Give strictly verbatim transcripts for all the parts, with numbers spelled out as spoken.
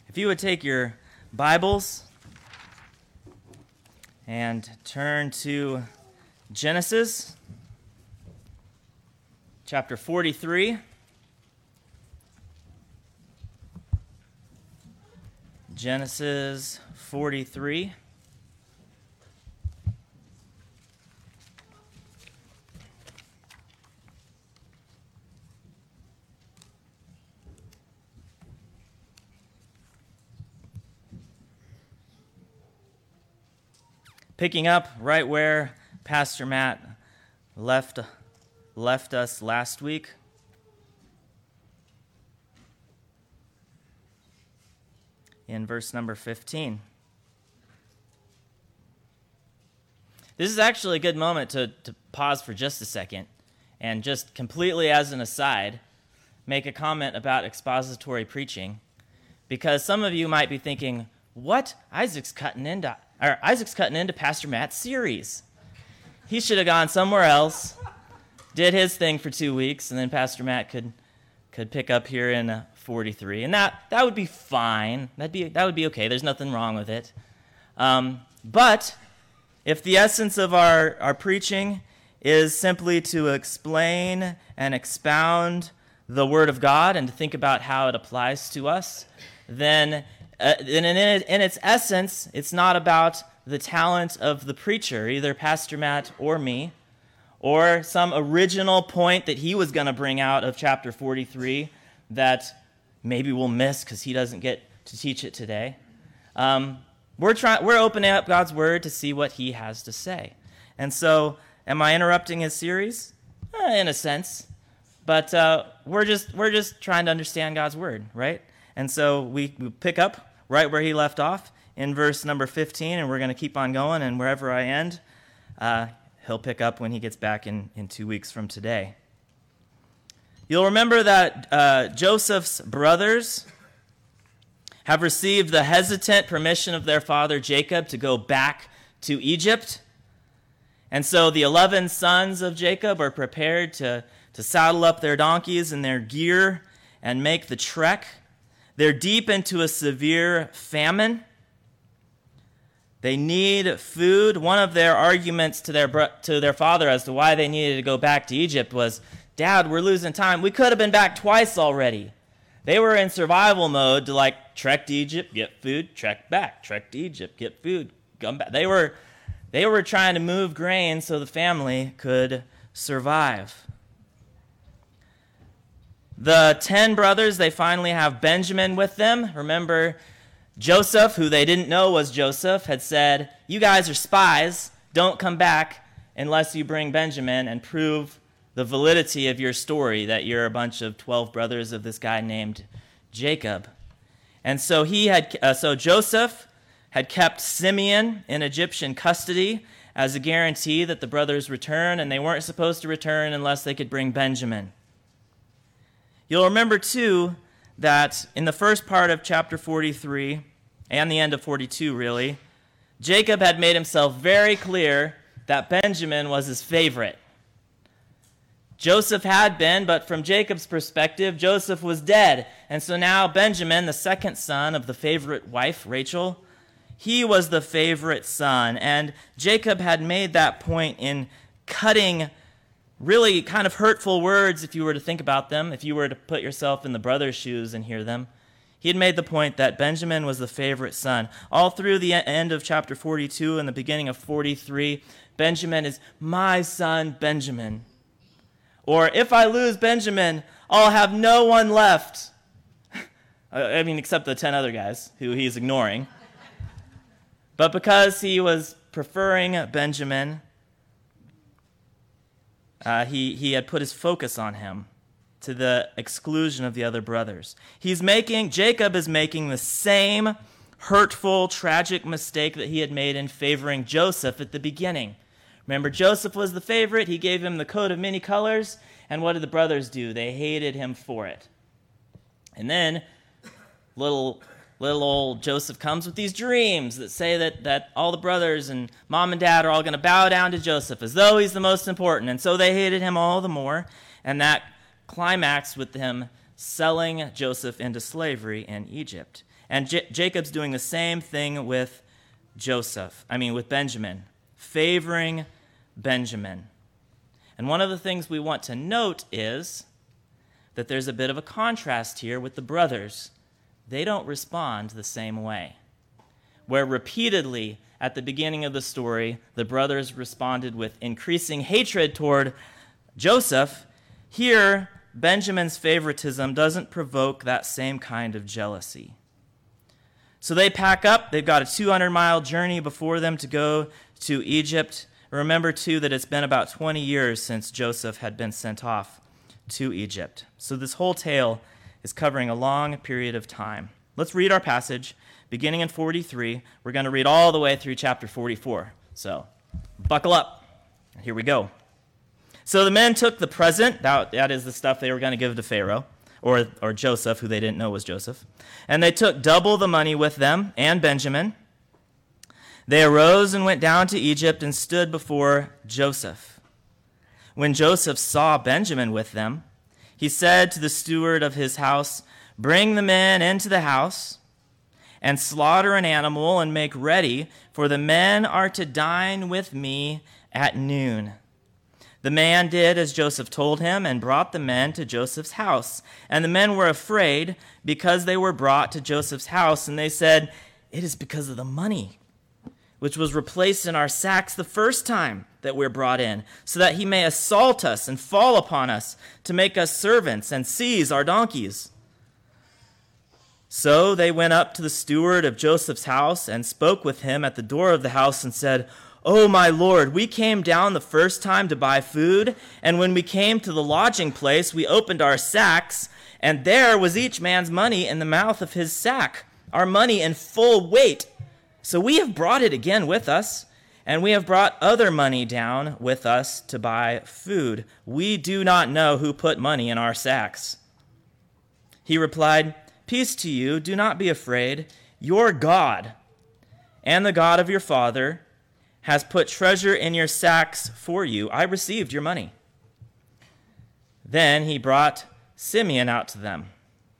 If you would take your Bibles and turn to Genesis chapter forty-three. Genesis forty-three. Picking up right where Pastor Matt left, left us last week. In verse number fifteen. This is actually a good moment to, to pause for just a second and just completely as an aside, make a comment about expository preaching. Because some of you might be thinking, what? Isaac's cutting into or Isaac's cutting into Pastor Matt's series. He should have gone somewhere else, did his thing for two weeks, and then Pastor Matt could could pick up here in uh, forty-three, and that that would be fine. That'd be that would be okay. There's nothing wrong with it. Um, but if the essence of our our preaching is simply to explain and expound the Word of God and to think about how it applies to us, then Uh, in, in, in its essence, it's not about the talent of the preacher, either Pastor Matt or me, or some original point that he was going to bring out of chapter forty-three that maybe we'll miss because he doesn't get to teach it today. Um, we're trying, we're opening up God's Word to see what he has to say. And so, am I interrupting his series? Eh, in a sense, but uh, we're just we're just trying to understand God's Word, right? And so we, we pick up right where he left off in verse number fifteen, and we're going to keep on going, and wherever I end, uh, he'll pick up when he gets back in, in two weeks from today. You'll remember that uh, Joseph's brothers have received the hesitant permission of their father Jacob to go back to Egypt. And so the eleven sons of Jacob are prepared to, to saddle up their donkeys and their gear and make the trek. They're deep into a severe famine. They need food. One of their arguments to their to their father as to why they needed to go back to Egypt was, Dad, we're losing time. We could have been back twice already. They were in survival mode to like trek to Egypt, get food, trek back, trek to Egypt, get food, come back. They were, they were trying to move grain so the family could survive. The ten brothers, they finally have Benjamin with them. Remember, Joseph, who they didn't know was Joseph, had said, you guys are spies. Don't come back unless you bring Benjamin and prove the validity of your story, that you're a bunch of twelve brothers of this guy named Jacob. And so he had, uh, so Joseph had kept Simeon in Egyptian custody as a guarantee that the brothers return, and they weren't supposed to return unless they could bring Benjamin. You'll remember, too, that in the first part of chapter forty-three, and the end of forty-two, really, Jacob had made himself very clear that Benjamin was his favorite. Joseph had been, but from Jacob's perspective, Joseph was dead. And so now Benjamin, the second son of the favorite wife, Rachel, he was the favorite son. And Jacob had made that point in cutting really kind of hurtful words, if you were to think about them, if you were to put yourself in the brother's shoes and hear them. He had made the point that Benjamin was the favorite son. All through the end of chapter forty-two and the beginning of forty-three, Benjamin is my son Benjamin. Or if I lose Benjamin, I'll have no one left. I mean, except the ten other guys who he's ignoring. But because he was preferring Benjamin, Uh, he, he had put his focus on him to the exclusion of the other brothers. He's making, Jacob is making the same hurtful, tragic mistake that he had made in favoring Joseph at the beginning. Remember, Joseph was the favorite. He gave him the coat of many colors. And what did the brothers do? They hated him for it. And then little little old Joseph comes with these dreams that say that, that all the brothers and mom and dad are all going to bow down to Joseph as though he's the most important. And so they hated him all the more. And that climaxed with him selling Joseph into slavery in Egypt. And J- Jacob's doing the same thing with Joseph, I mean with Benjamin, favoring Benjamin. And one of the things we want to note is that there's a bit of a contrast here with the brothers. They don't respond the same way. Where repeatedly at the beginning of the story, the brothers responded with increasing hatred toward Joseph, here Benjamin's favoritism doesn't provoke that same kind of jealousy. So they pack up. They've got a two hundred mile journey before them to go to Egypt. Remember, too, that it's been about twenty years since Joseph had been sent off to Egypt. So this whole tale is covering a long period of time. Let's read our passage, beginning in forty-three. We're going to read all the way through chapter forty-four. So buckle up. Here we go. So the men took the present, that, that is the stuff they were going to give to Pharaoh, or, or Joseph, who they didn't know was Joseph. And they took double the money with them, and Benjamin. They arose and went down to Egypt and stood before Joseph. When Joseph saw Benjamin with them, he said to the steward of his house, "Bring the men into the house and slaughter an animal and make ready, for the men are to dine with me at noon." The man did as Joseph told him and brought the men to Joseph's house. And the men were afraid because they were brought to Joseph's house, and they said, "It is because of the money which was replaced in our sacks the first time that we're brought in, so that he may assault us and fall upon us to make us servants and seize our donkeys." So they went up to the steward of Joseph's house and spoke with him at the door of the house and said, "Oh, my lord, we came down the first time to buy food, and when we came to the lodging place, we opened our sacks, and there was each man's money in the mouth of his sack, our money in full weight. So we have brought it again with us, and we have brought other money down with us to buy food. We do not know who put money in our sacks." He replied, "Peace to you, do not be afraid. Your God and the God of your father has put treasure in your sacks for you. I received your money." Then he brought Simeon out to them.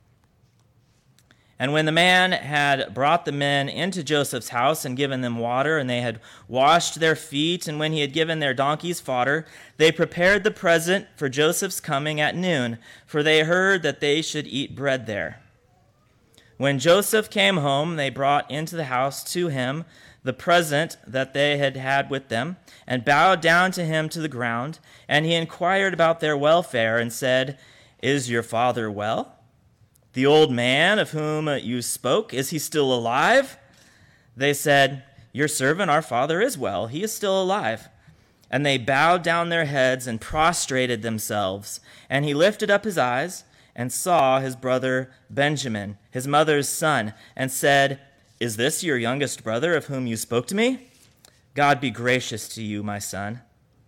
And when the man had brought the men into Joseph's house and given them water, and they had washed their feet, and when he had given their donkeys fodder, they prepared the present for Joseph's coming at noon, for they heard that they should eat bread there. When Joseph came home, they brought into the house to him the present that they had had with them, and bowed down to him to the ground. And he inquired about their welfare and said, "Is your father well? The old man of whom you spoke, is he still alive?" They said, "Your servant, our father, is well. He is still alive." And they bowed down their heads and prostrated themselves. And he lifted up his eyes and saw his brother Benjamin, his mother's son, and said, "Is this your youngest brother of whom you spoke to me? God be gracious to you, my son."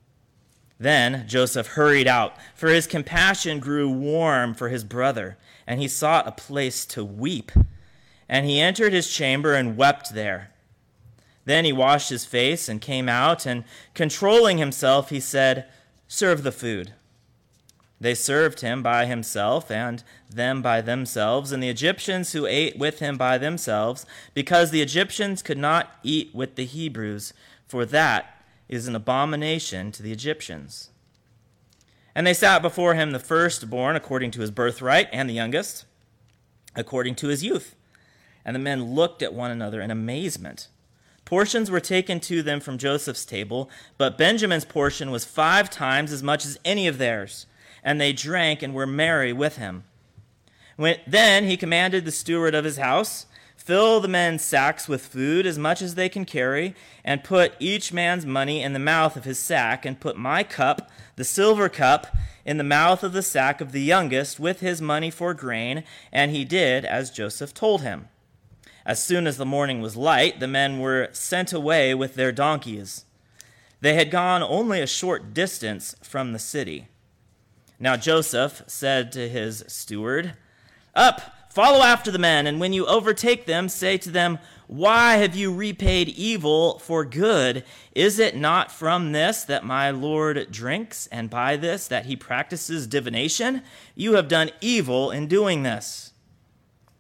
Then Joseph hurried out, for his compassion grew warm for his brother, and he sought a place to weep. And he entered his chamber and wept there. Then he washed his face and came out, and controlling himself, he said, "Serve the food." They served him by himself and them by themselves, and the Egyptians who ate with him by themselves, because the Egyptians could not eat with the Hebrews, for that is an abomination to the Egyptians. And they sat before him the firstborn according to his birthright, and the youngest according to his youth. And the men looked at one another in amazement. Portions were taken to them from Joseph's table, but Benjamin's portion was five times as much as any of theirs. And they drank and were merry with him. When, then he commanded the steward of his house, "Fill the men's sacks with food as much as they can carry, and put each man's money in the mouth of his sack, and put my cup, the silver cup, in the mouth of the sack of the youngest with his money for grain." And he did as Joseph told him. As soon as the morning was light, the men were sent away with their donkeys. They had gone only a short distance from the city. Now Joseph said to his steward, "Up, follow after the men, and when you overtake them, say to them, 'Why have you repaid evil for good? Is it not from this that my Lord drinks, and by this that he practices divination? You have done evil in doing this.'"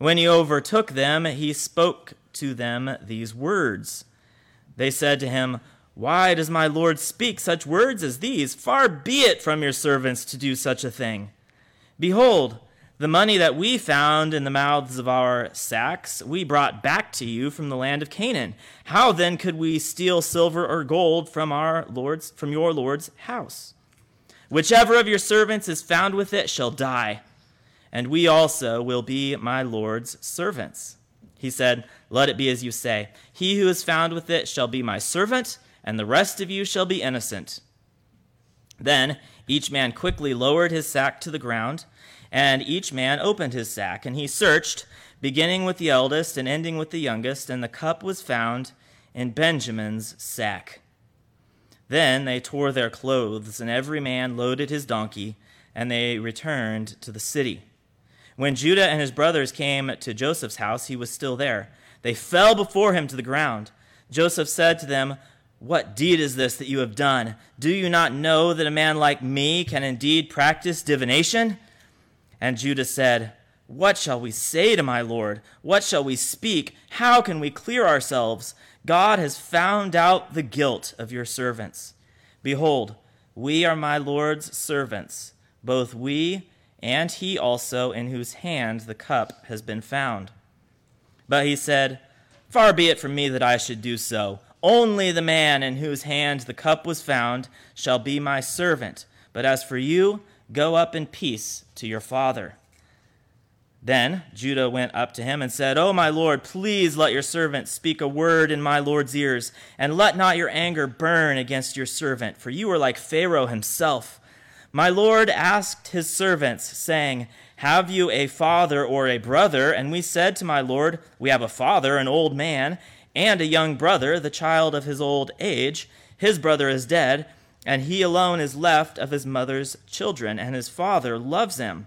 When he overtook them, he spoke to them these words. They said to him, "Why does my Lord speak such words as these? Far be it from your servants to do such a thing. Behold, the money that we found in the mouths of our sacks we brought back to you from the land of Canaan. How then could we steal silver or gold from our Lord's from your Lord's house? Whichever of your servants is found with it shall die, and we also will be my Lord's servants." He said, "Let it be as you say. He who is found with it shall be my servant, and the rest of you shall be innocent." Then each man quickly lowered his sack to the ground, and each man opened his sack, and he searched, beginning with the eldest and ending with the youngest, and the cup was found in Benjamin's sack. Then they tore their clothes, and every man loaded his donkey, and they returned to the city. When Judah and his brothers came to Joseph's house, he was still there. They fell before him to the ground. Joseph said to them, "What deed is this that you have done? Do you not know that a man like me can indeed practice divination?" And Judah said, "What shall we say to my Lord? What shall we speak? How can we clear ourselves? God has found out the guilt of your servants. Behold, we are my Lord's servants, both we and he also in whose hand the cup has been found." But he said, "Far be it from me that I should do so. Only the man in whose hand the cup was found shall be my servant. But as for you, go up in peace to your father." Then Judah went up to him and said, "O my lord, please let your servant speak a word in my lord's ears, and let not your anger burn against your servant, for you are like Pharaoh himself. My lord asked his servants, saying, 'Have you a father or a brother?' And we said to my lord, 'We have a father, an old man, and a young brother, the child of his old age. His brother is dead, and he alone is left of his mother's children, and his father loves him.'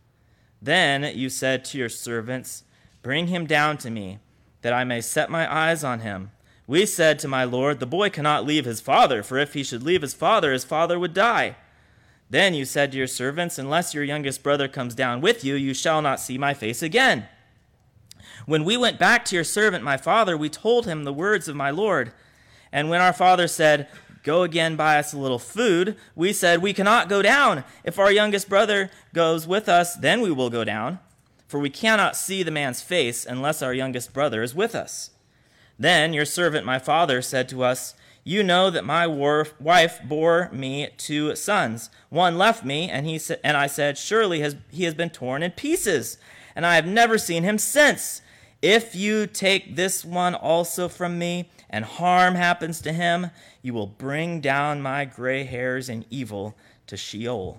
Then you said to your servants, 'Bring him down to me, that I may set my eyes on him.' We said to my lord, 'The boy cannot leave his father, for if he should leave his father, his father would die.' Then you said to your servants, 'Unless your youngest brother comes down with you, you shall not see my face again.' When we went back to your servant, my father, we told him the words of my lord. And when our father said, 'Go again, buy us a little food,' we said, 'We cannot go down. If our youngest brother goes with us, then we will go down. For we cannot see the man's face unless our youngest brother is with us.' Then your servant, my father, said to us, 'You know that my wife bore me two sons. One left me, and he sa- and I said, Surely has, he has been torn in pieces, and I have never seen him since. If you take this one also from me, and harm happens to him, you will bring down my gray hairs in evil to Sheol.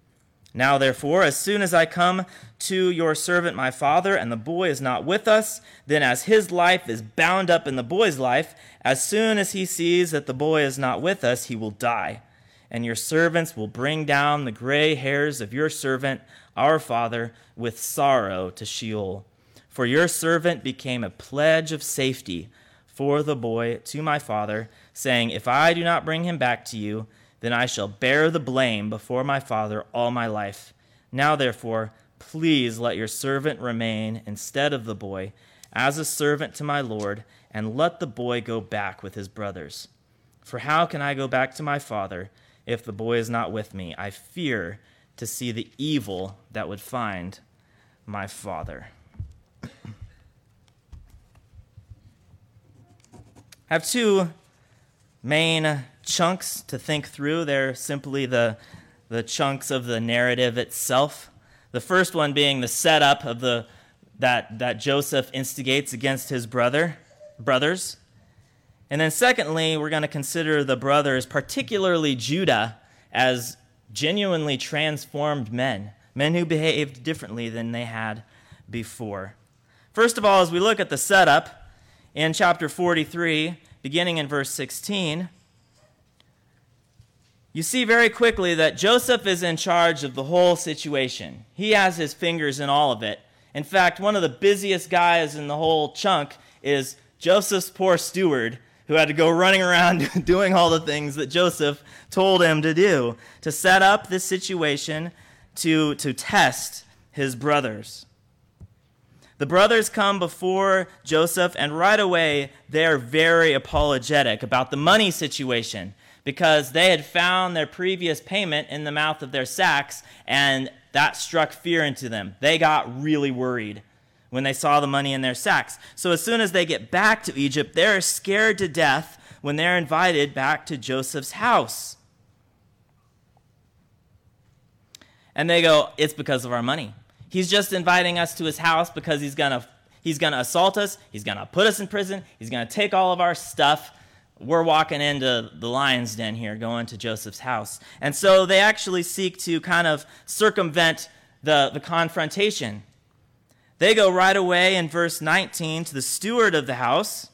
Now therefore, as soon as I come to your servant my father, and the boy is not with us, then as his life is bound up in the boy's life, as soon as he sees that the boy is not with us, he will die. And your servants will bring down the gray hairs of your servant, our father, with sorrow to Sheol. For your servant became a pledge of safety for the boy to my father, saying, If I do not bring him back to you, then I shall bear the blame before my father all my life. Now therefore, please let your servant remain instead of the boy, as a servant to my lord, and let the boy go back with his brothers. For how can I go back to my father if the boy is not with me? I fear to see the evil that would find my father." I have two main chunks to think through. They're simply the, the chunks of the narrative itself. The first one being the setup of the that, that Joseph instigates against his brother, brothers. And then secondly, we're going to consider the brothers, particularly Judah, as genuinely transformed men, men who behaved differently than they had before. First of all, as we look at the setup, in chapter forty-three, beginning in verse sixteen, you see very quickly that Joseph is in charge of the whole situation. He has his fingers in all of it. In fact, one of the busiest guys in the whole chunk is Joseph's poor steward, who had to go running around doing all the things that Joseph told him to do to set up this situation to, to test his brothers. The brothers come before Joseph, and right away they're very apologetic about the money situation because they had found their previous payment in the mouth of their sacks, and that struck fear into them. They got really worried when they saw the money in their sacks. So as soon as they get back to Egypt, they're scared to death when they're invited back to Joseph's house. And they go, it's because of our money. He's just inviting us to his house because he's going to he's gonna assault us. He's going to put us in prison. He's going to take all of our stuff. We're walking into the lion's den here, going to Joseph's house. And so they actually seek to kind of circumvent the, the confrontation. They go right away in verse nineteen to the steward of the house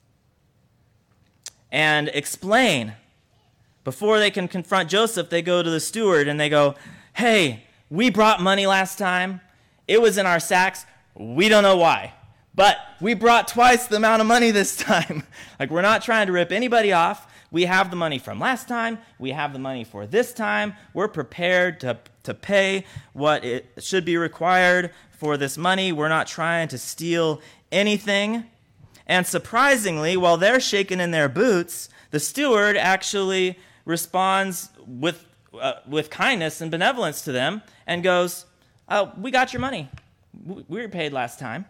and explain. Before they can confront Joseph, they go to the steward and they go, hey, we brought money last time. It was in our sacks. We don't know why. But we brought twice the amount of money this time. Like, we're not trying to rip anybody off. We have the money from last time. We have the money for this time. We're prepared to, to pay what it should be required for this money. We're not trying to steal anything. And surprisingly, while they're shaking in their boots, the steward actually responds with uh, with kindness and benevolence to them and goes, oh, we got your money. We were paid last time.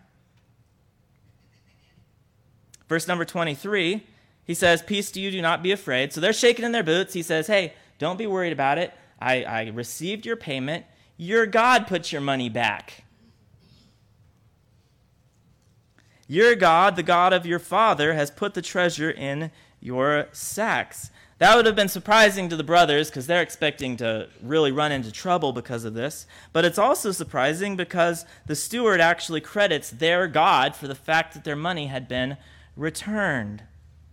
Verse number twenty-three, he says, peace to you, do not be afraid. So they're shaking in their boots. He says, hey, don't be worried about it. I, I received your payment. Your God put your money back. Your God, the God of your father, has put the treasure in your sacks. That would have been surprising to the brothers because they're expecting to really run into trouble because of this. But it's also surprising because the steward actually credits their God for the fact that their money had been returned.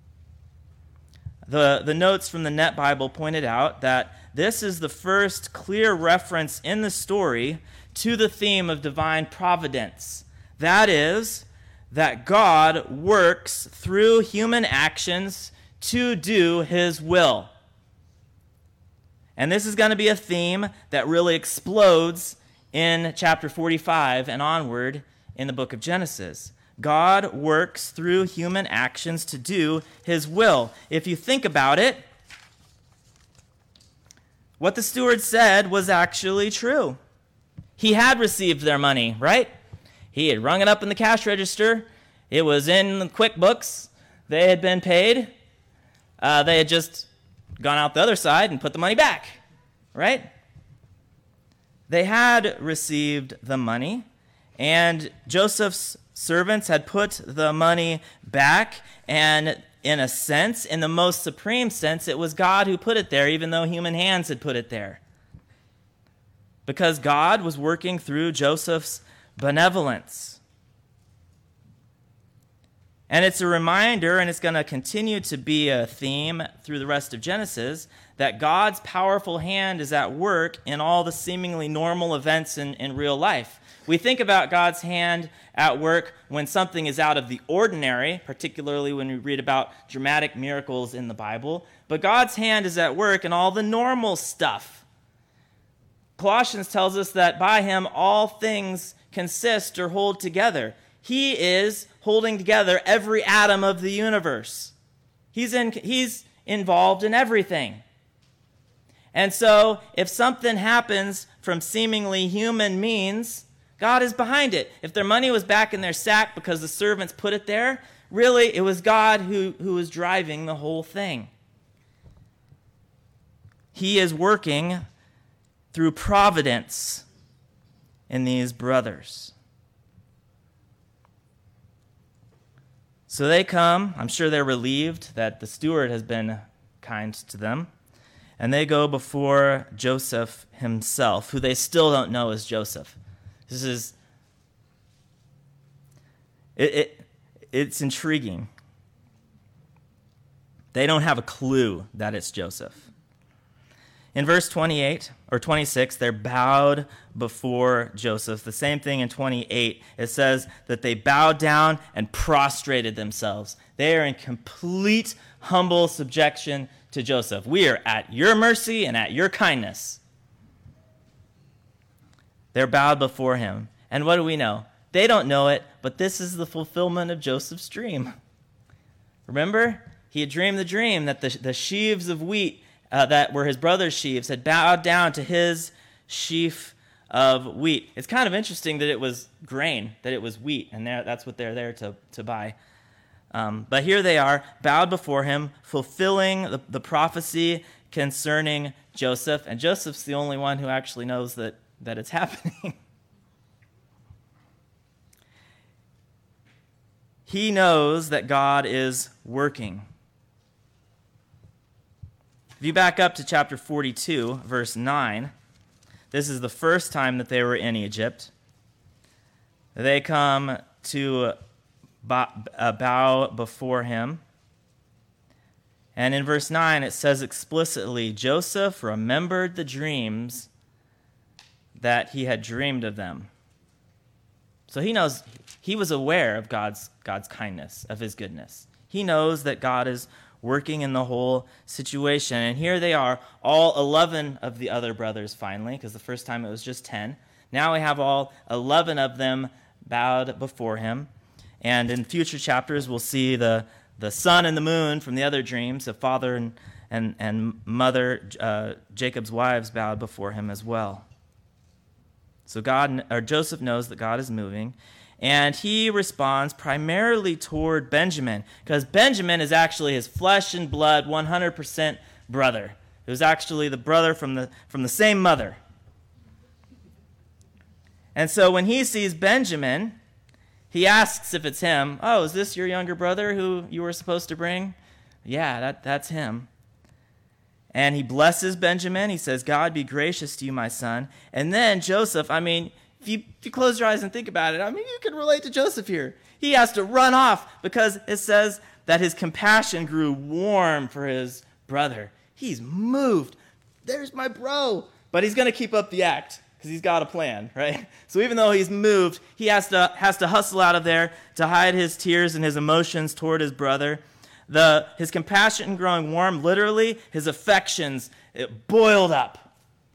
The, the notes from the Net Bible pointed out that this is the first clear reference in the story to the theme of divine providence. That is, that God works through human actions to do his will. And this is going to be a theme that really explodes in chapter forty-five and onward in the book of Genesis. God works through human actions to do his will. If you think about it, what the steward said was actually true. He had received their money, right? He had rung it up in the cash register. It was in the QuickBooks. They had been paid. Uh, they had just gone out the other side and put the money back, right? They had received the money, and Joseph's servants had put the money back, and in a sense, in the most supreme sense, it was God who put it there, even though human hands had put it there. Because God was working through Joseph's benevolence. And it's a reminder, and it's going to continue to be a theme through the rest of Genesis, that God's powerful hand is at work in all the seemingly normal events in, in real life. We think about God's hand at work when something is out of the ordinary, particularly when we read about dramatic miracles in the Bible. But God's hand is at work in all the normal stuff. Colossians tells us that by him all things consist or hold together. He is holding together every atom of the universe. He's in, he's involved in everything. And so if something happens from seemingly human means, God is behind it. If their money was back in their sack because the servants put it there, really it was God who, who was driving the whole thing. He is working through providence in these brothers. So they come. I'm sure they're relieved that the steward has been kind to them. And they go before Joseph himself, who they still don't know is Joseph. This is, it, it, it's intriguing. They don't have a clue that it's Joseph. In verse twenty-eight or twenty-six, they're bowed before Joseph. The same thing in twenty-eight. It says that they bowed down and prostrated themselves. They are in complete humble subjection to Joseph. We are at your mercy and at your kindness. They're bowed before him. And what do we know? They don't know it, but this is the fulfillment of Joseph's dream. Remember? He had dreamed the dream that the, the sheaves of wheat uh, that were his brother's sheaves had bowed down to his sheaf of wheat. It's kind of interesting that it was grain, that it was wheat, and that's what they're there to, to buy. Um, but here they are, bowed before him, fulfilling the, the prophecy concerning Joseph, and Joseph's the only one who actually knows that, that it's happening. He knows that God is working. If you back up to chapter forty-two, verse nine, this is the first time that they were in Egypt. They come to bow before him. And in verse nine, it says explicitly, Joseph remembered the dreams that he had dreamed of them. So he knows, he was aware of God's, God's kindness, of his goodness. He knows that God is working in the whole situation. And here they are, all eleven of the other brothers finally, because the first time it was just ten. Now we have all eleven of them bowed before him. And in future chapters, we'll see the, the sun and the moon from the other dreams, the father and, and, and mother, uh, Jacob's wives, bowed before him as well. So God, or Joseph knows that God is moving, and he responds primarily toward Benjamin, because Benjamin is actually his flesh and blood, one hundred percent brother. It was actually the brother from the, from the same mother. And so when he sees Benjamin, he asks if it's him. Oh, is this your younger brother who you were supposed to bring? Yeah, that, that's him. And he blesses Benjamin. He says, God be gracious to you, my son. And then Joseph, I mean, if you, if you close your eyes and think about it, I mean, you can relate to Joseph here. He has to run off because it says that his compassion grew warm for his brother. He's moved. There's my bro. But he's going to keep up the act because he's got a plan, right? So even though he's moved, he has to, has to hustle out of there to hide his tears and his emotions toward his brother. The, his compassion growing warm, literally, his affections, it boiled up.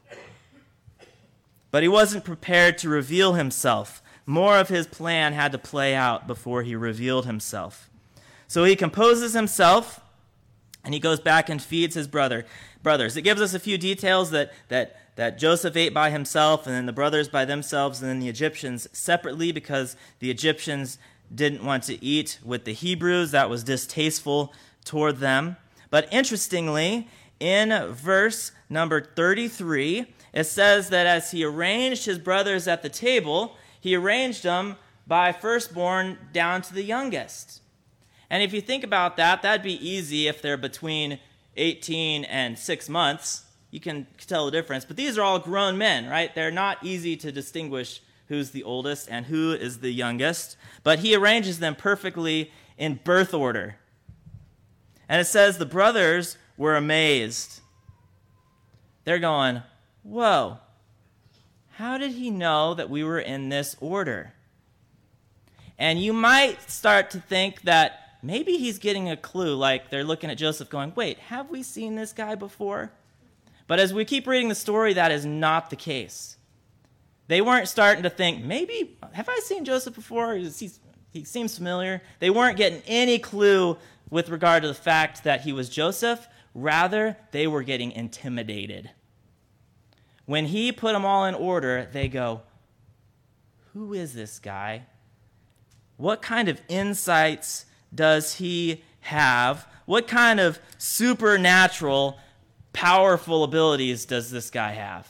But he wasn't prepared to reveal himself. More of his plan had to play out before he revealed himself. So he composes himself, and he goes back and feeds his brother, brothers. It gives us a few details that, that, that Joseph ate by himself, and then the brothers by themselves, and then the Egyptians separately, because the Egyptians didn't want to eat with the Hebrews. That was distasteful toward them. But interestingly, in verse number thirty-three, it says that as he arranged his brothers at the table, he arranged them by firstborn down to the youngest. And if you think about that, that'd be easy if they're between eighteen and six months. You can tell the difference. But these are all grown men, right? They're not easy to distinguish who's the oldest and who is the youngest. But he arranges them perfectly in birth order. And it says the brothers were amazed. They're going, whoa, how did he know that we were in this order? And you might start to think that maybe he's getting a clue, like they're looking at Joseph going, wait, have we seen this guy before? But as we keep reading the story, that is not the case. They weren't starting to think, maybe, have I seen Joseph before? Is he, he seems familiar. They weren't getting any clue with regard to the fact that he was Joseph. Rather, they were getting intimidated. When he put them all in order, they go, who is this guy? What kind of insights does he have? What kind of supernatural, powerful abilities does this guy have?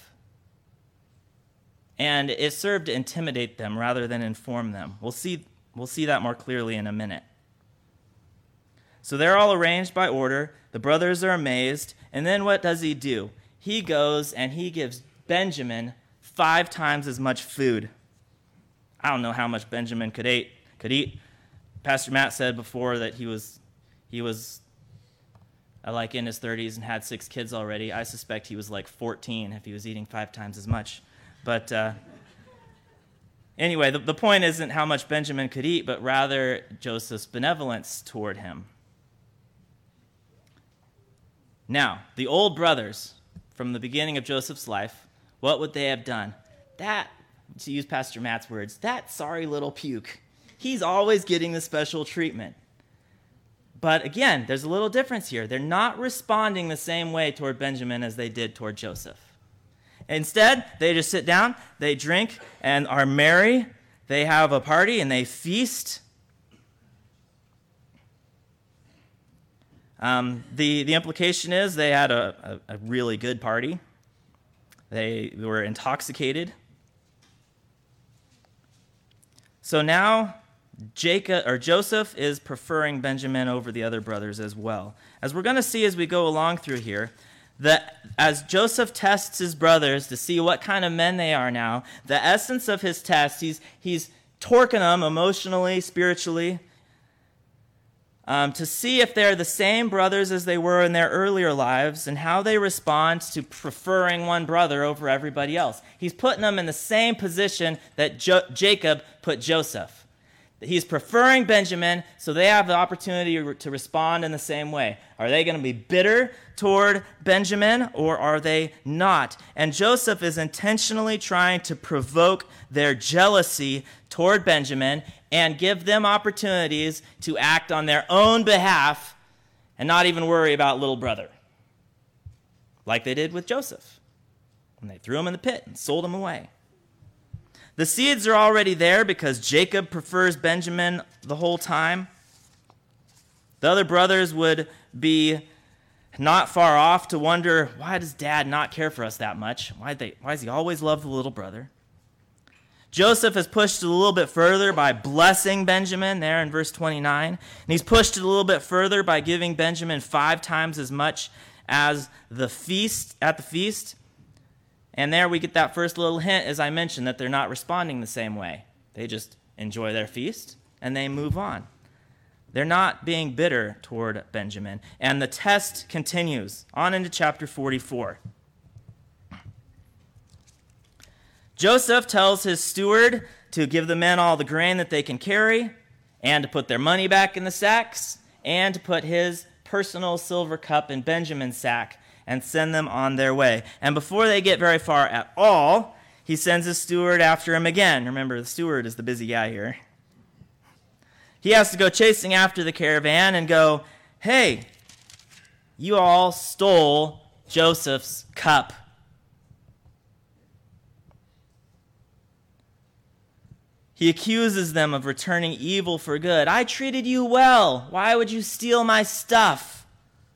And it served to intimidate them rather than inform them. We'll see, we'll see that more clearly in a minute. So they're all arranged by order. The brothers are amazed. And then what does he do? He goes and he gives Benjamin five times as much food. I don't know how much Benjamin could eat. Could eat. Pastor Matt said before that he was he was uh, like in his thirties and had six kids already. I suspect he was like fourteen if he was eating five times as much. But uh, anyway, the, the point isn't how much Benjamin could eat, but rather Joseph's benevolence toward him. Now, the old brothers from the beginning of Joseph's life, what would they have done? That to use Pastor Matt's words, that sorry little puke. He's always getting the special treatment. But again, there's a little difference here. They're not responding the same way toward Benjamin as they did toward Joseph. Instead, they just sit down, they drink, and are merry. They have a party, and they feast. Um, the, the implication is they had a, a, a really good party. They were intoxicated. So now Jacob or Joseph is preferring Benjamin over the other brothers as well. As we're going to see as we go along through here, that as Joseph tests his brothers to see what kind of men they are now, the essence of his test, he's, he's torquing them emotionally, spiritually, um, to see if they're the same brothers as they were in their earlier lives and how they respond to preferring one brother over everybody else. He's putting them in the same position that jo- Jacob put Joseph. He's preferring Benjamin, so they have the opportunity to respond in the same way. Are they going to be bitter toward Benjamin, or are they not? And Joseph is intentionally trying to provoke their jealousy toward Benjamin and give them opportunities to act on their own behalf and not even worry about little brother, like they did with Joseph when they threw him in the pit and sold him away. The seeds are already there because Jacob prefers Benjamin the whole time. The other brothers would be not far off to wonder, why does Dad not care for us that much? Why, they, why does he always love the little brother? Joseph has pushed it a little bit further by blessing Benjamin there in verse twenty-nine. And he's pushed it a little bit further by giving Benjamin five times as much as the feast at the feast. And there we get that first little hint, as I mentioned, that they're not responding the same way. They just enjoy their feast and they move on. They're not being bitter toward Benjamin. And the test continues on into chapter forty-four. Joseph tells his steward to give the men all the grain that they can carry, and to put their money back in the sacks, and to put his personal silver cup in Benjamin's sack, and send them on their way. And before they get very far at all, he sends his steward after him again. Remember, the steward is the busy guy here. He has to go chasing after the caravan and go, hey, you all stole Joseph's cup. He accuses them of returning evil for good. I treated you well. Why would you steal my stuff?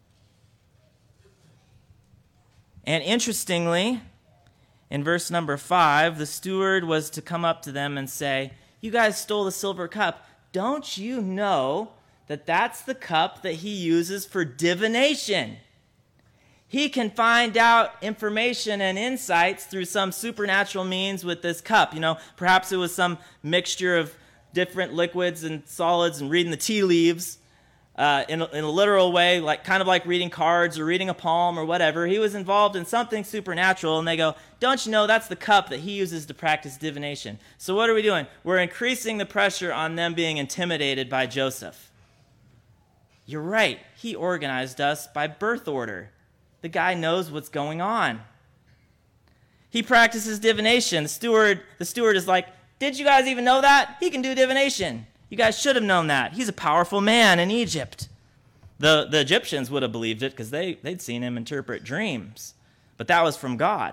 And interestingly, in verse number five, the steward was to come up to them and say, you guys stole the silver cup. Don't you know that that's the cup that he uses for divination? He can find out information and insights through some supernatural means with this cup. You know, perhaps it was some mixture of different liquids and solids and reading the tea leaves uh, in, a, in a literal way, like kind of like reading cards or reading a palm or whatever. He was involved in something supernatural, and they go, don't you know that's the cup that he uses to practice divination? So what are we doing? We're increasing the pressure on them being intimidated by Joseph. You're right. He organized us by birth order. The guy knows what's going on. He practices divination. The steward, the steward is like, did you guys even know that? He can do divination. You guys should have known that. He's a powerful man in Egypt. The, the Egyptians would have believed it because they, they'd seen him interpret dreams. But that was from God.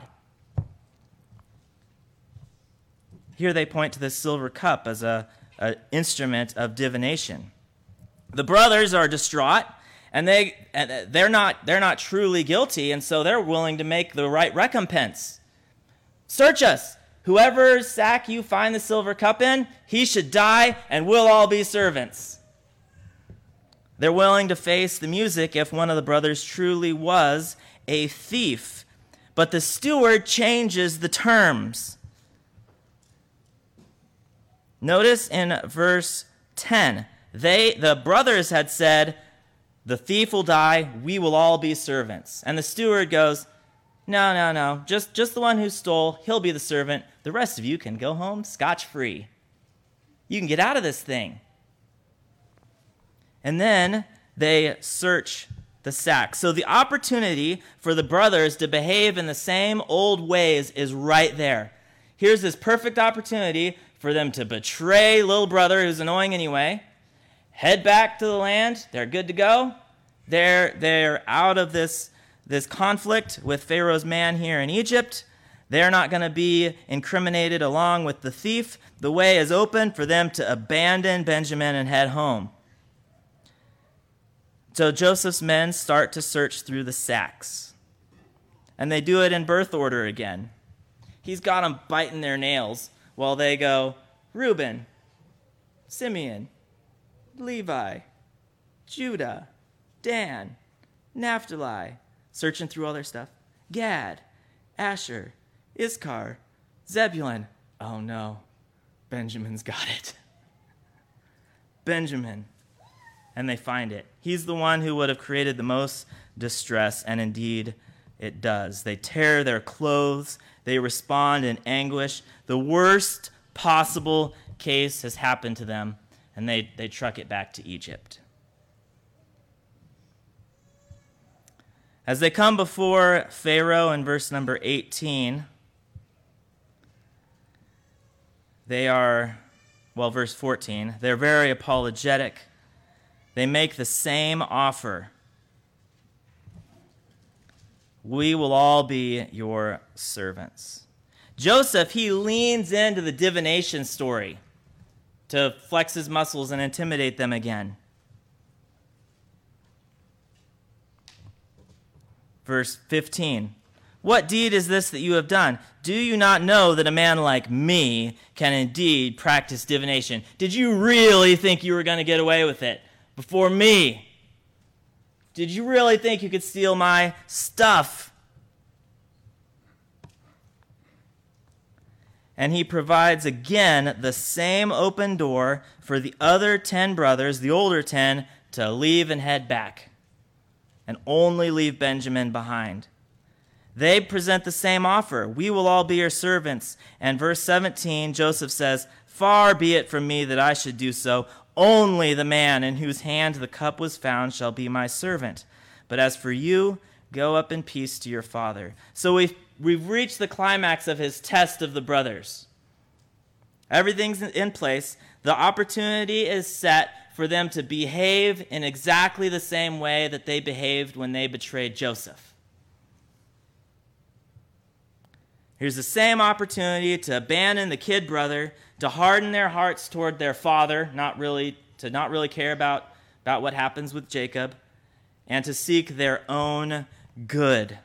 Here they point to this silver cup as a, a instrument of divination. The brothers are distraught. And they, they're not, they're not truly guilty, and so they're willing to make the right recompense. Search us. Whoever's sack you find the silver cup in, he should die, and we'll all be servants. They're willing to face the music if one of the brothers truly was a thief. But the steward changes the terms. Notice in verse ten, they, the brothers had said, the thief will die, we will all be servants. And the steward goes, no, no, no, just, just the one who stole, he'll be the servant. The rest of you can go home scotch-free. You can get out of this thing. And then they search the sack. So the opportunity for the brothers to behave in the same old ways is right there. Here's this perfect opportunity for them to betray little brother who's annoying anyway, head back to the land. They're good to go. They're, they're out of this, this conflict with Pharaoh's man here in Egypt. They're not going to be incriminated along with the thief. The way is open for them to abandon Benjamin and head home. So Joseph's men start to search through the sacks. And they do it in birth order again. He's got them biting their nails while they go, Reuben, Simeon, Levi, Judah, Dan, Naphtali, searching through all their stuff, Gad, Asher, Issachar, Zebulun. Oh no, Benjamin's got it. Benjamin. And they find it. He's the one who would have created the most distress, and indeed it does. They tear their clothes. They respond in anguish. The worst possible case has happened to them, and they, they truck it back to Egypt. As they come before Pharaoh in verse number eighteen, they are, well, verse fourteen, they're very apologetic. They make the same offer. We will all be your servants. Joseph, he leans into the divination story to flex his muscles and intimidate them again. Verse fifteen. What deed is this that you have done? Do you not know that a man like me can indeed practice divination? Did you really think you were going to get away with it before me? Did you really think you could steal my stuff? And he provides again the same open door for the other ten brothers, the older ten, to leave and head back, and only leave Benjamin behind. They present the same offer. We will all be your servants. And verse seventeen, Joseph says, far be it from me that I should do so. Only the man in whose hand the cup was found shall be my servant. But as for you, go up in peace to your father. So we've, we've reached the climax of his test of the brothers. Everything's in place. The opportunity is set for them to behave in exactly the same way that they behaved when they betrayed Joseph. Here's the same opportunity to abandon the kid brother, to harden their hearts toward their father, not really to not really care about, about what happens with Jacob, and to seek their own good.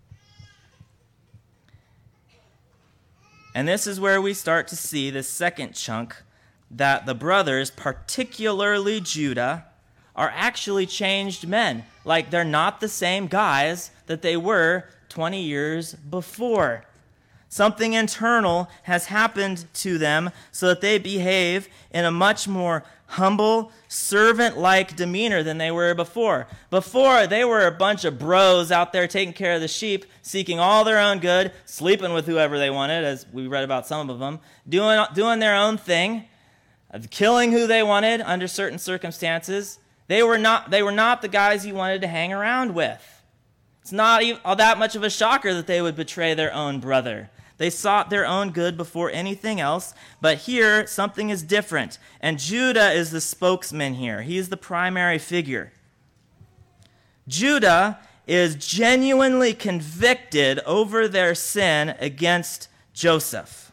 And this is where we start to see this second chunk, that the brothers, particularly Judah, are actually changed men. Like they're not the same guys that they were twenty years before. Something internal has happened to them so that they behave in a much more humble, servant-like demeanor than they were before. Before, they were a bunch of bros out there taking care of the sheep, seeking all their own good, sleeping with whoever they wanted, as we read about some of them, doing, doing their own thing, killing who they wanted under certain circumstances. They were not, they were not the guys you wanted to hang around with. It's not even all that much of a shocker that they would betray their own brother. They sought their own good before anything else, but here something is different, and Judah is the spokesman here. He's the primary figure. Judah is genuinely convicted over their sin against Joseph.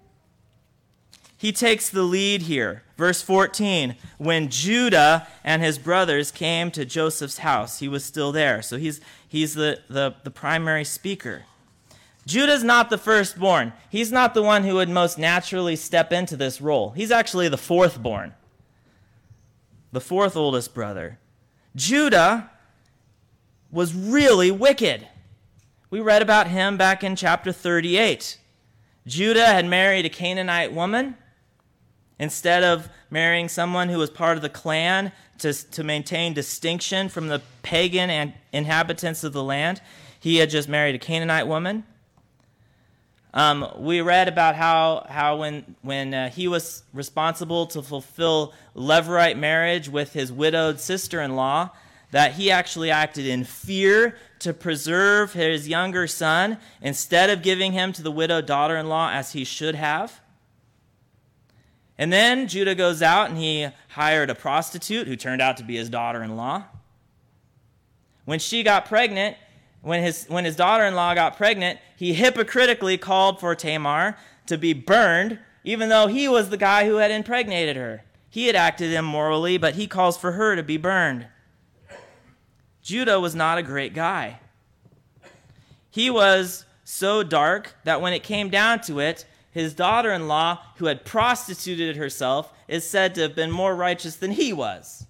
He takes the lead here. Verse fourteen, when Judah and his brothers came to Joseph's house, he was still there. So he's, he's the, the, the primary speaker. Judah's not the firstborn. He's not the one who would most naturally step into this role. He's actually the fourthborn, the fourth oldest brother. Judah was really wicked. We read about him back in chapter thirty-eight. Judah had married a Canaanite woman instead of marrying someone who was part of the clan to, to maintain distinction from the pagan and inhabitants of the land. He had just married a Canaanite woman. Um, we read about how, how when, when uh, he was responsible to fulfill levirate marriage with his widowed sister-in-law, that he actually acted in fear to preserve his younger son instead of giving him to the widowed daughter-in-law as he should have. And then Judah goes out and he hired a prostitute who turned out to be his daughter-in-law. When she got pregnant, when his, when his daughter-in-law got pregnant, he hypocritically called for Tamar to be burned, even though he was the guy who had impregnated her. He had acted immorally, but he calls for her to be burned. Judah was not a great guy. He was so dark that when it came down to it, his daughter-in-law, who had prostituted herself, is said to have been more righteous than he was.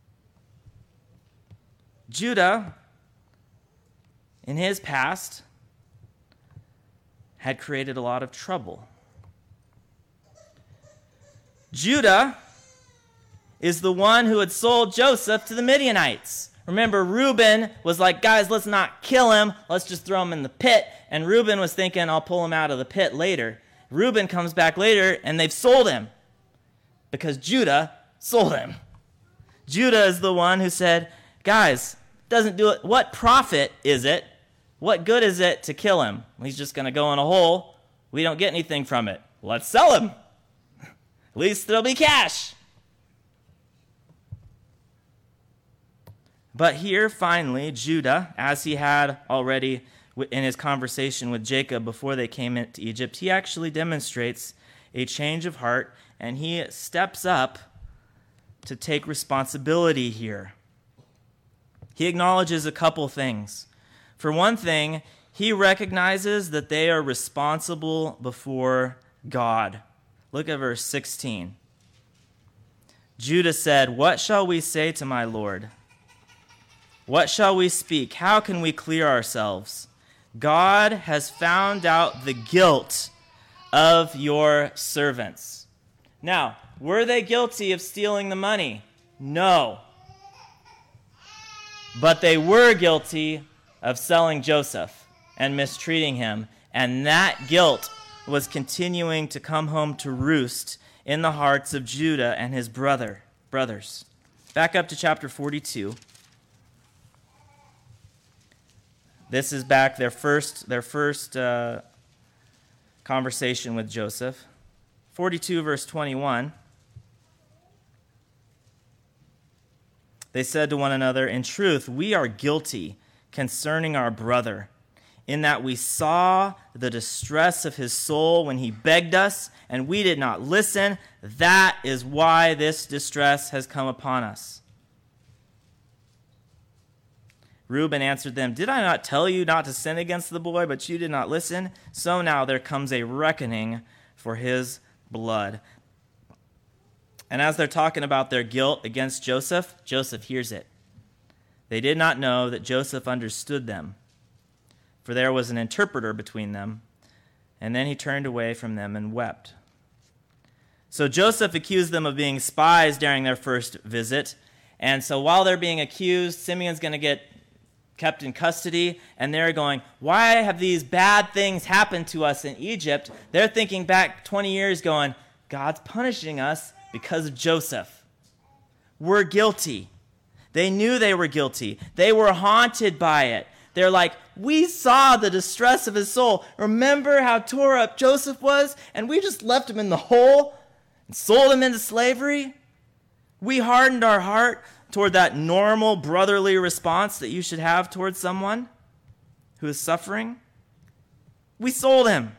Judah, in his past, had created a lot of trouble. Judah is the one who had sold Joseph to the Midianites. Remember, Reuben was like, guys, let's not kill him. Let's just throw him in the pit. And Reuben was thinking, I'll pull him out of the pit later. Reuben comes back later, and they've sold him because Judah sold him. Judah is the one who said, guys, doesn't do it. What profit is it? What good is it to kill him? He's just going to go in a hole. We don't get anything from it. Let's sell him. At least there'll be cash. But here, finally, Judah, as he had already in his conversation with Jacob before they came into Egypt, he actually demonstrates a change of heart, and he steps up to take responsibility here. He acknowledges a couple things. For one thing, he recognizes that they are responsible before God. Look at verse sixteen. Judah said, "What shall we say to my Lord? What shall we speak? How can we clear ourselves? God has found out the guilt of your servants." Now, were they guilty of stealing the money? No. But they were guilty of selling Joseph and mistreating him, and that guilt was continuing to come home to roost in the hearts of Judah and his brother brothers. Back up to chapter forty-two. This is back their first their first uh, conversation with Joseph. forty-two verse twenty-one. They said to one another, "In truth, we are guilty concerning our brother, in that we saw the distress of his soul when he begged us, and we did not listen. That is why this distress has come upon us." Reuben answered them, "Did I not tell you not to sin against the boy, but you did not listen? So now there comes a reckoning for his blood." And as they're talking about their guilt against Joseph, Joseph hears it. They did not know that Joseph understood them, for there was an interpreter between them. And then he turned away from them and wept. So Joseph accused them of being spies during their first visit. And so while they're being accused, Simeon's going to get kept in custody, and they're going, why have these bad things happened to us in Egypt? They're thinking back twenty years going, God's punishing us because of Joseph. We're guilty. They knew they were guilty. They were haunted by it. They're like, we saw the distress of his soul. Remember how tore up Joseph was? And we just left him in the hole and sold him into slavery? We hardened our heart toward that normal brotherly response that you should have towards someone who is suffering. We sold him.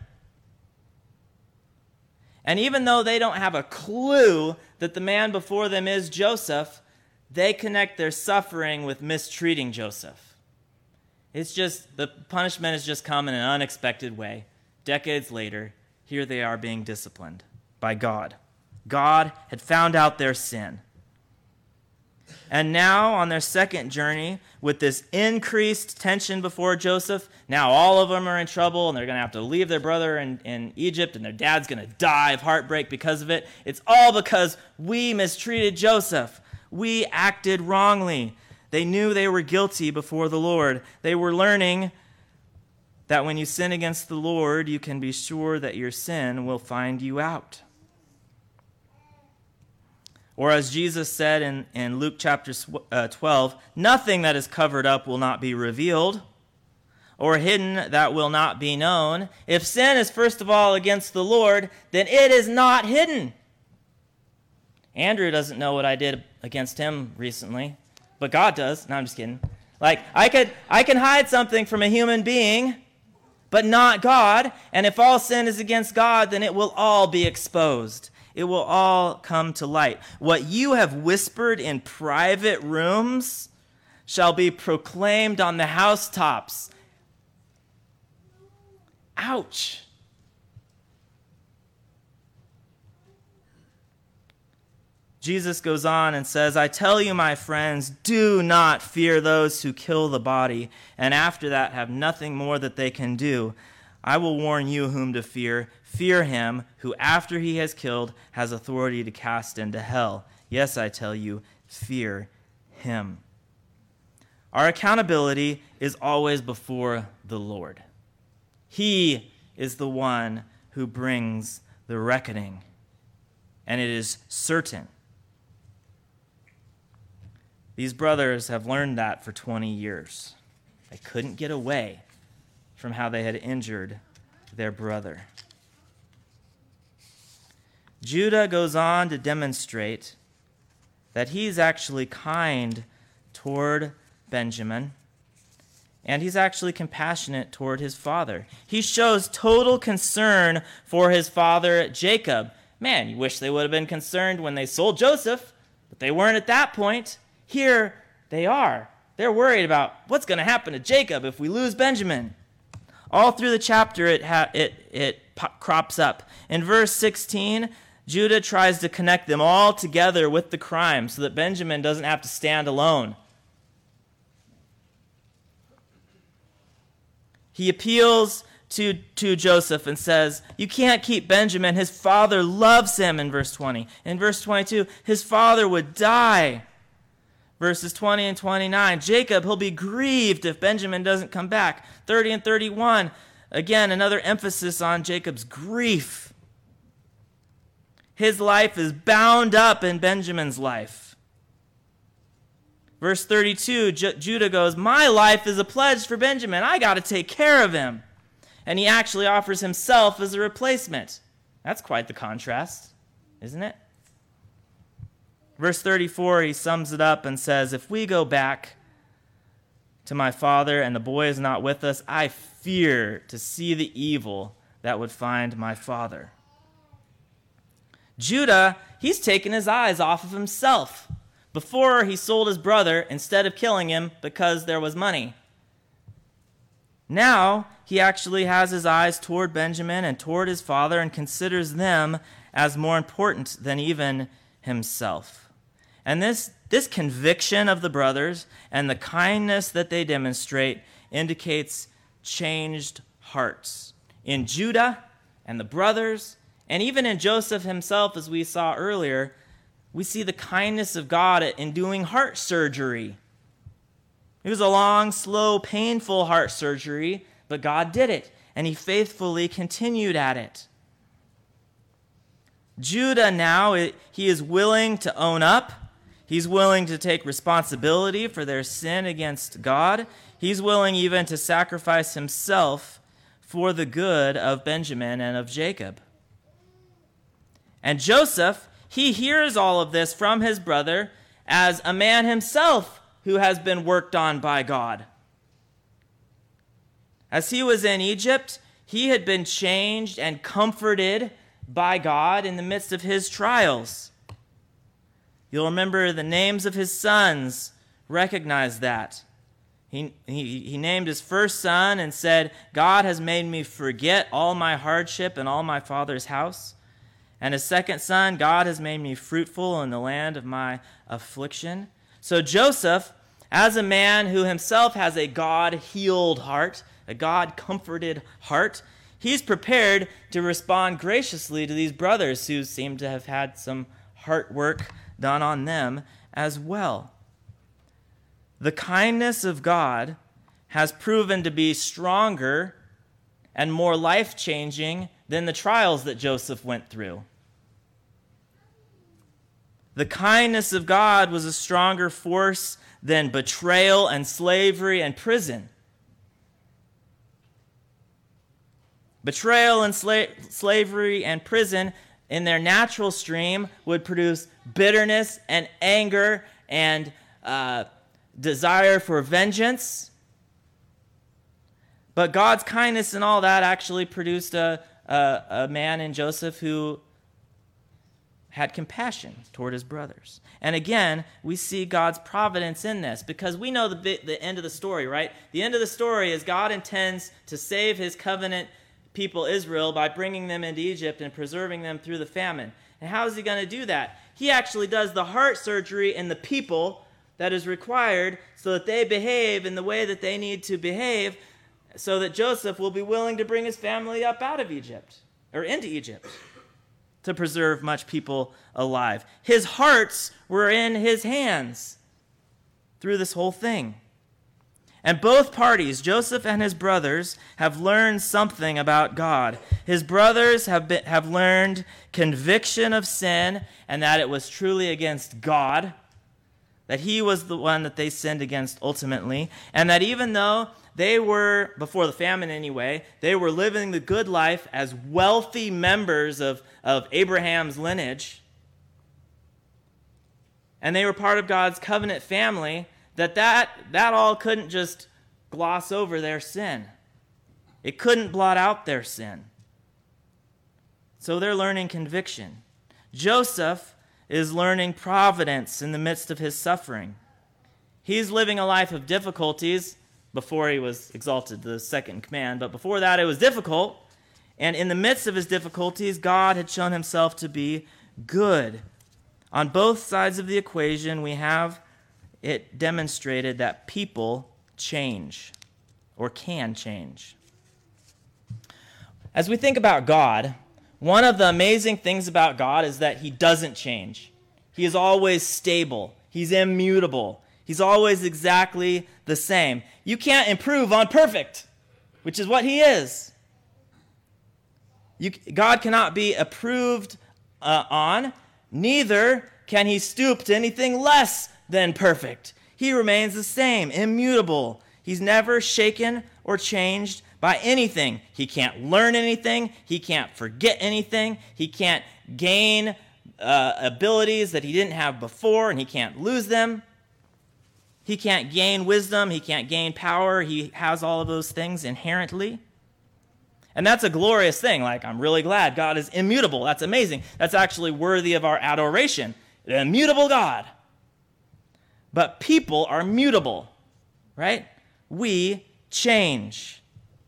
And even though they don't have a clue that the man before them is Joseph, they connect their suffering with mistreating Joseph. It's just, the punishment has just come in an unexpected way. Decades later, here they are being disciplined by God. God had found out their sin. And now, on their second journey, with this increased tension before Joseph, now all of them are in trouble, and they're going to have to leave their brother in, in Egypt, and their dad's going to die of heartbreak because of it. It's all because we mistreated Joseph. We acted wrongly. They knew they were guilty before the Lord. They were learning that when you sin against the Lord, you can be sure that your sin will find you out. Or as Jesus said in, in Luke chapter twelve, nothing that is covered up will not be revealed, or hidden that will not be known. If sin is first of all against the Lord, then it is not hidden. Andrew doesn't know what I did against him recently, but God does. No, I'm just kidding. Like, I could, I can hide something from a human being, but not God. And if all sin is against God, then it will all be exposed. It will all come to light. What you have whispered in private rooms shall be proclaimed on the housetops. Ouch. Jesus goes on and says, I tell you, my friends, do not fear those who kill the body, and after that have nothing more that they can do. I will warn you whom to fear. Fear him who, after he has killed, has authority to cast into hell. Yes, I tell you, fear him. Our accountability is always before the Lord. He is the one who brings the reckoning, and it is certain. These brothers have learned that for twenty years. They couldn't get away from how they had injured their brother. Judah goes on to demonstrate that he's actually kind toward Benjamin, and he's actually compassionate toward his father. He shows total concern for his father Jacob. Man, you wish they would have been concerned when they sold Joseph, but they weren't at that point. Here they are. They're worried about what's going to happen to Jacob if we lose Benjamin. All through the chapter, it ha- it it po- crops up. In verse sixteen, Judah tries to connect them all together with the crime so that Benjamin doesn't have to stand alone. He appeals to, to Joseph and says, you can't keep Benjamin. His father loves him, in verse twenty. In verse twenty-two, his father would die. Verses twenty and twenty-nine, Jacob, he'll be grieved if Benjamin doesn't come back. thirty and thirty-one, again, another emphasis on Jacob's grief. His life is bound up in Benjamin's life. Verse thirty-two, J- Judah goes, my life is a pledge for Benjamin. I got to take care of him. And he actually offers himself as a replacement. That's quite the contrast, isn't it? Verse thirty-four, he sums it up and says, if we go back to my father and the boy is not with us, I fear to see the evil that would find my father. Judah, he's taken his eyes off of himself. Before, he sold his brother instead of killing him because there was money. Now, he actually has his eyes toward Benjamin and toward his father and considers them as more important than even himself. And this, this conviction of the brothers and the kindness that they demonstrate indicates changed hearts in Judah and the brothers, and even in Joseph himself, as we saw earlier. We see the kindness of God in doing heart surgery. It was a long, slow, painful heart surgery, but God did it, and he faithfully continued at it. Judah now, he is willing to own up. He's willing to take responsibility for their sin against God. He's willing even to sacrifice himself for the good of Benjamin and of Jacob. And Joseph, he hears all of this from his brother as a man himself who has been worked on by God. As he was in Egypt, he had been changed and comforted by God in the midst of his trials. You'll remember the names of his sons. Recognize that. He, he, he named his first son and said, God has made me forget all my hardship and all my father's house. And his second son, God has made me fruitful in the land of my affliction. So Joseph, as a man who himself has a God-healed heart, a God-comforted heart, he's prepared to respond graciously to these brothers who seem to have had some heart work done on them as well. The kindness of God has proven to be stronger and more life-changing than the trials that Joseph went through. The kindness of God was a stronger force than betrayal and slavery and prison. Betrayal and sla- slavery and prison in their natural stream would produce bitterness and anger and uh, desire for vengeance. But God's kindness and all that actually produced a, a, a man in Joseph who had compassion toward his brothers. And again, we see God's providence in this because we know the, bit, the end of the story, right? The end of the story is God intends to save his covenant people Israel by bringing them into Egypt and preserving them through the famine. And how is he going to do that? He actually does the heart surgery in the people that is required so that they behave in the way that they need to behave so that Joseph will be willing to bring his family up out of Egypt or into Egypt to preserve much people alive. His hearts were in his hands through this whole thing. And both parties, Joseph and his brothers, have learned something about God. His brothers have been, have learned conviction of sin and that it was truly against God, that he was the one that they sinned against ultimately, and that even though they were, before the famine anyway, they were living the good life as wealthy members of, of Abraham's lineage, and they were part of God's covenant family, that, that that all couldn't just gloss over their sin. It couldn't blot out their sin. So they're learning conviction. Joseph is learning providence in the midst of his suffering. He's living a life of difficulties before he was exalted to the second in command, but before that it was difficult, and in the midst of his difficulties, God had shown himself to be good. On both sides of the equation, we have it demonstrated that people change or can change. As we think about God, one of the amazing things about God is that he doesn't change. He is always stable. He's immutable. He's always exactly the same. You can't improve on perfect, which is what he is. You, God cannot be approved uh, on, neither can he stoop to anything less than perfect. He remains the same, immutable. He's never shaken or changed by anything. He can't learn anything. He can't forget anything. He can't gain uh, abilities that he didn't have before, and he can't lose them. He can't gain wisdom. He can't gain power. He has all of those things inherently. And that's a glorious thing. Like, I'm really glad God is immutable. That's amazing. That's actually worthy of our adoration. The immutable God. But people are mutable, right? We change.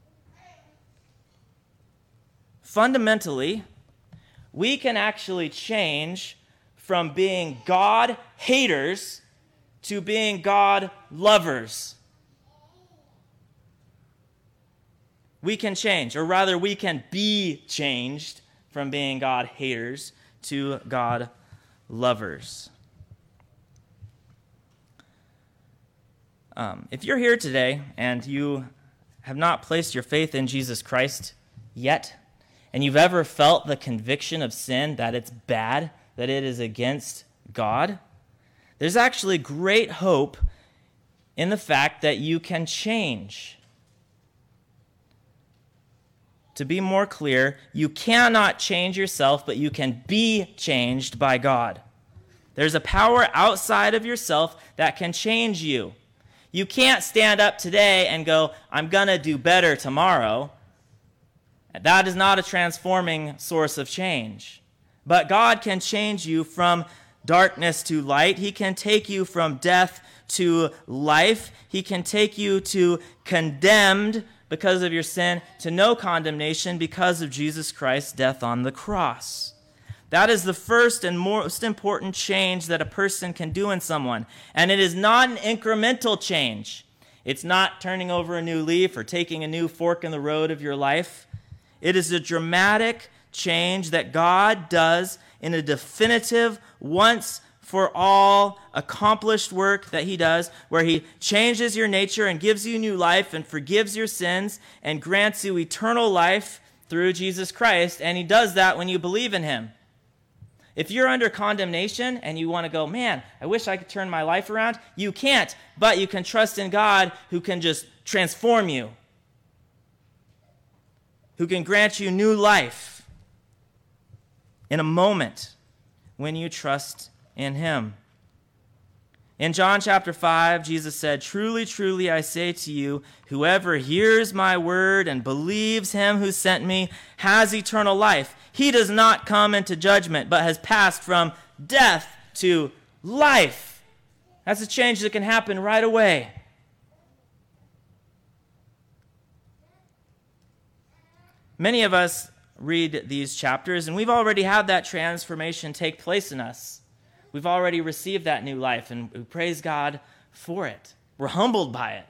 Fundamentally, we can actually change from being God haters to being God lovers. We can change, or rather we can be changed from being God haters to God lovers. Um, if you're here today and you have not placed your faith in Jesus Christ yet, and you've ever felt the conviction of sin that it's bad, that it is against God, there's actually great hope in the fact that you can change. To be more clear, you cannot change yourself, but you can be changed by God. There's a power outside of yourself that can change you. You can't stand up today and go, I'm going to do better tomorrow. That is not a transforming source of change. But God can change you from darkness to light. He can take you from death to life. He can take you to condemned because of your sin to no condemnation because of Jesus Christ's death on the cross. That is the first and most important change that a person can do in someone. And it is not an incremental change. It's not turning over a new leaf or taking a new fork in the road of your life. It is a dramatic change that God does in a definitive, once for all accomplished work that he does, where he changes your nature and gives you new life and forgives your sins and grants you eternal life through Jesus Christ. And he does that when you believe in him. If you're under condemnation and you want to go, man, I wish I could turn my life around, you can't, but you can trust in God who can just transform you, who can grant you new life in a moment when you trust in him. In John chapter five, Jesus said, "Truly, truly, I say to you, whoever hears my word and believes him who sent me has eternal life. He does not come into judgment, but has passed from death to life." That's a change that can happen right away. Many of us read these chapters, and we've already had that transformation take place in us. We've already received that new life, and we praise God for it. We're humbled by it.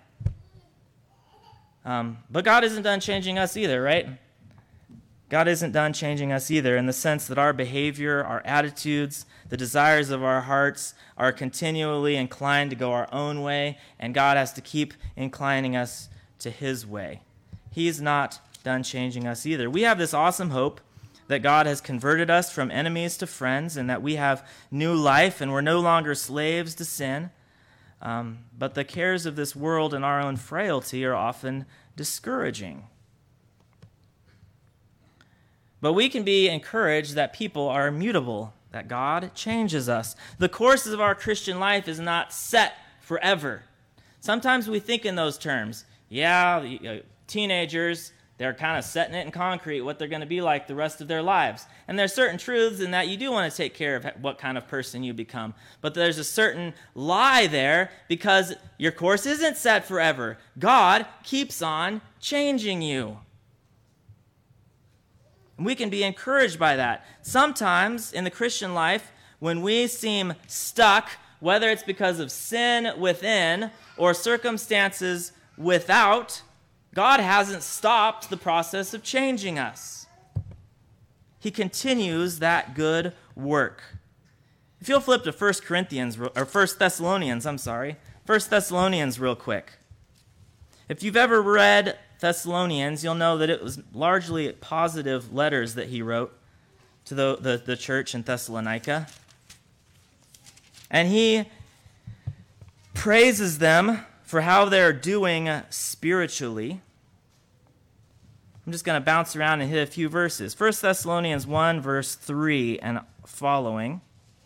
Um, but God isn't done changing us either, right? God isn't done changing us either in the sense that our behavior, our attitudes, the desires of our hearts are continually inclined to go our own way, and God has to keep inclining us to his way. He's not done changing us either. We have this awesome hope that God has converted us from enemies to friends and that we have new life and we're no longer slaves to sin. Um, but the cares of this world and our own frailty are often discouraging. But we can be encouraged that people are immutable, that God changes us. The course of our Christian life is not set forever. Sometimes we think in those terms. Yeah, teenagers, they're kind of setting it in concrete what they're going to be like the rest of their lives. And there's certain truths in that you do want to take care of what kind of person you become. But there's a certain lie there because your course isn't set forever. God keeps on changing you. And we can be encouraged by that. Sometimes in the Christian life, when we seem stuck, whether it's because of sin within or circumstances without, God hasn't stopped the process of changing us. He continues that good work. If you'll flip to First Corinthians, or First Thessalonians, I'm sorry, First Thessalonians real quick. If you've ever read Thessalonians, you'll know that it was largely positive letters that he wrote to the, the, the church in Thessalonica. And he praises them for how they're doing spiritually. I'm just going to bounce around and hit a few verses. First Thessalonians one, verse three and following.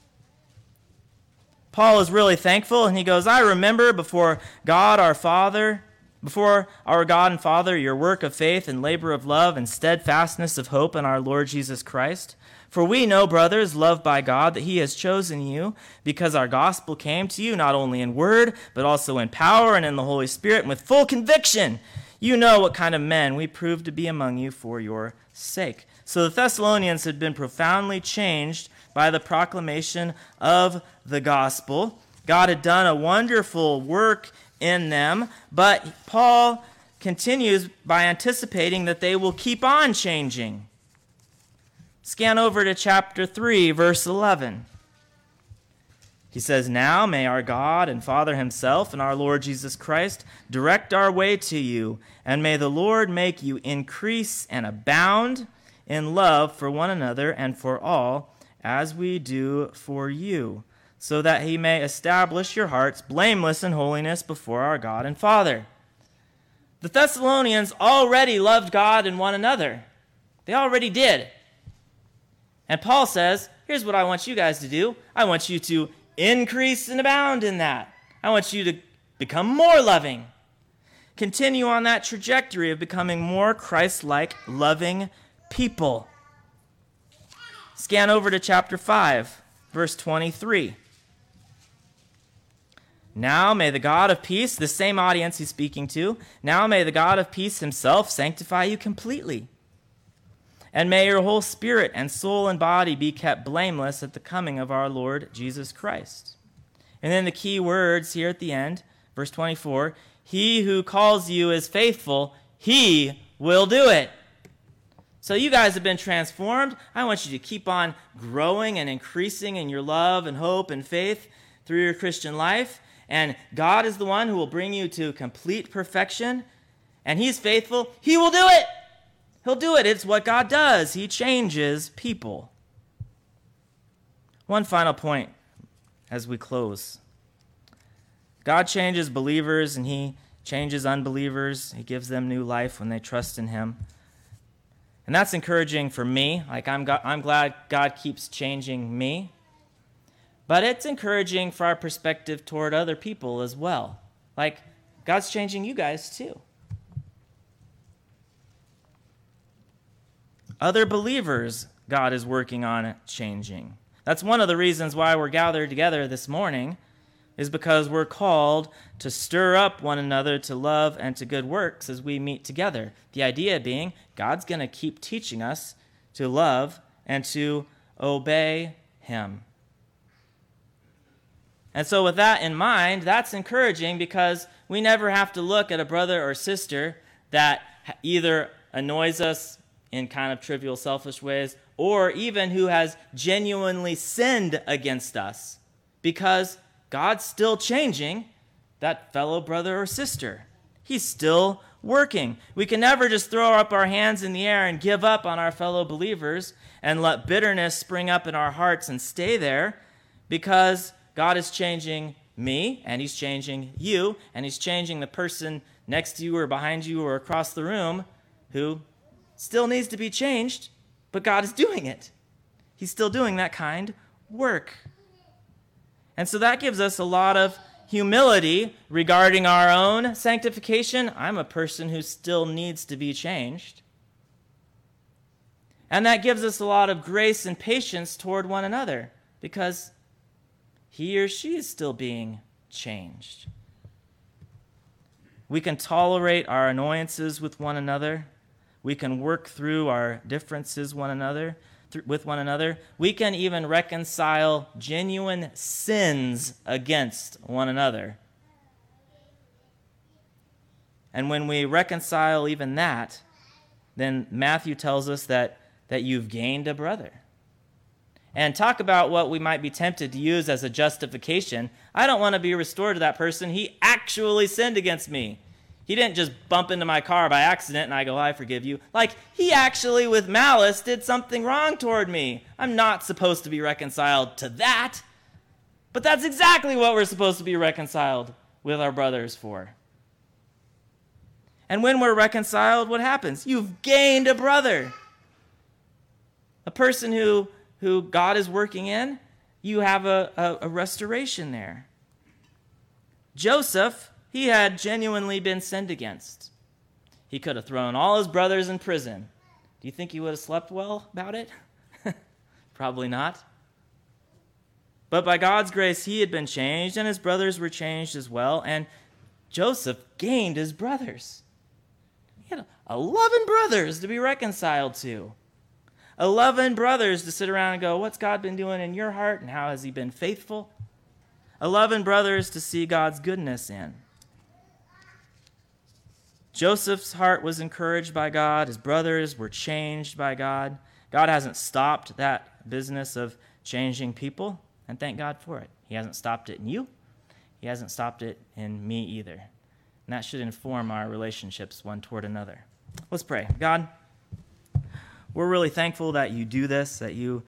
Paul is really thankful, and he goes, "I remember before God our Father, before our God and Father, your work of faith and labor of love and steadfastness of hope in our Lord Jesus Christ. For we know, brothers, loved by God, that he has chosen you, because our gospel came to you not only in word, but also in power and in the Holy Spirit, and with full conviction. You know what kind of men we proved to be among you for your sake." So the Thessalonians had been profoundly changed by the proclamation of the gospel. God had done a wonderful work in them, but Paul continues by anticipating that they will keep on changing. Scan over to chapter three, verse eleven. He says, "Now may our God and Father himself and our Lord Jesus Christ direct our way to you, and may the Lord make you increase and abound in love for one another and for all, as we do for you, so that he may establish your hearts blameless in holiness before our God and Father." The Thessalonians already loved God and one another. They already did. And Paul says, here's what I want you guys to do. I want you to increase and abound in that. I want you to become more loving. Continue on that trajectory of becoming more Christ-like, loving people. Scan over to chapter five, verse twenty-three. "Now may the God of peace," the same audience he's speaking to, "now may the God of peace himself sanctify you completely. And may your whole spirit and soul and body be kept blameless at the coming of our Lord Jesus Christ." And then the key words here at the end, verse twenty-four, "He who calls you is faithful, he will do it." So you guys have been transformed. I want you to keep on growing and increasing in your love and hope and faith through your Christian life. And God is the one who will bring you to complete perfection. And he's faithful. He will do it. He'll do it. It's what God does. He changes people. One final point as we close. God changes believers and he changes unbelievers. He gives them new life when they trust in him. And that's encouraging for me. Like I'm, go- I'm glad God keeps changing me. But it's encouraging for our perspective toward other people as well. Like God's changing you guys too. Other believers, God is working on changing. That's one of the reasons why we're gathered together this morning, is because we're called to stir up one another to love and to good works as we meet together. The idea being, God's going to keep teaching us to love and to obey him. And so with that in mind, that's encouraging because we never have to look at a brother or sister that either annoys us in kind of trivial, selfish ways, or even who has genuinely sinned against us, because God's still changing that fellow brother or sister. He's still working. We can never just throw up our hands in the air and give up on our fellow believers and let bitterness spring up in our hearts and stay there, because God is changing me, and he's changing you, and he's changing the person next to you or behind you or across the room who still needs to be changed, but God is doing it. He's still doing that kind work. And so that gives us a lot of humility regarding our own sanctification. I'm a person who still needs to be changed. And that gives us a lot of grace and patience toward one another, because he or she is still being changed. We can tolerate our annoyances with one another. We can work through our differences one another, th- with one another. We can even reconcile genuine sins against one another. And when we reconcile even that, then Matthew tells us that, that you've gained a brother. And talk about what we might be tempted to use as a justification. I don't want to be restored to that person. He actually sinned against me. He didn't just bump into my car by accident and I go, I forgive you. Like, he actually, with malice, did something wrong toward me. I'm not supposed to be reconciled to that. But that's exactly what we're supposed to be reconciled with our brothers for. And when we're reconciled, what happens? You've gained a brother. A person who, who God is working in, you have a, a, a restoration there. Joseph, he had genuinely been sinned against. He could have thrown all his brothers in prison. Do you think he would have slept well about it? Probably not. But by God's grace, he had been changed, and his brothers were changed as well. And Joseph gained his brothers. He had eleven brothers to be reconciled to. eleven brothers to sit around and go, what's God been doing in your heart, and how has he been faithful? eleven brothers to see God's goodness in. Joseph's heart was encouraged by God. His brothers were changed by God. God hasn't stopped that business of changing people, and thank God for it. He hasn't stopped it in you. He hasn't stopped it in me either. And that should inform our relationships one toward another. Let's pray. God, we're really thankful that you do this, that you